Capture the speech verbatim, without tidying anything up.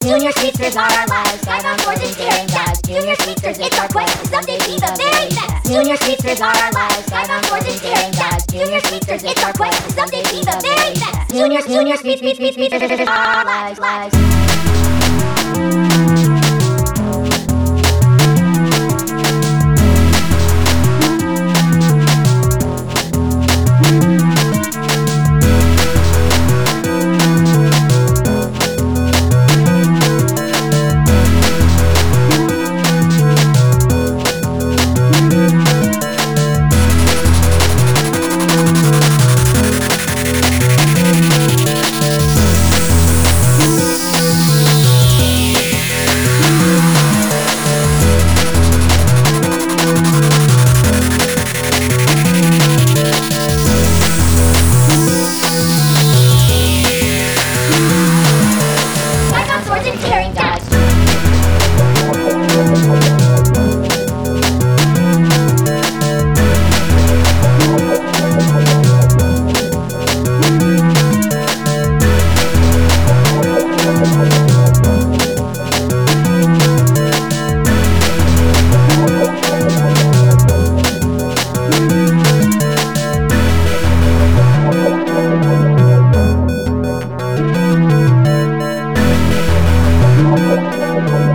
Junior speedsters are our lives, skybound swords and daring dives. Junior speedsters, it's our quest to someday be the very best. Junior speedsters are our lives, skybound swords and daring dives. Junior speedsters, it's our quest to someday be the very best. Junior, junior speed, speed, speed, speedsters are our lives, lives. Thank you.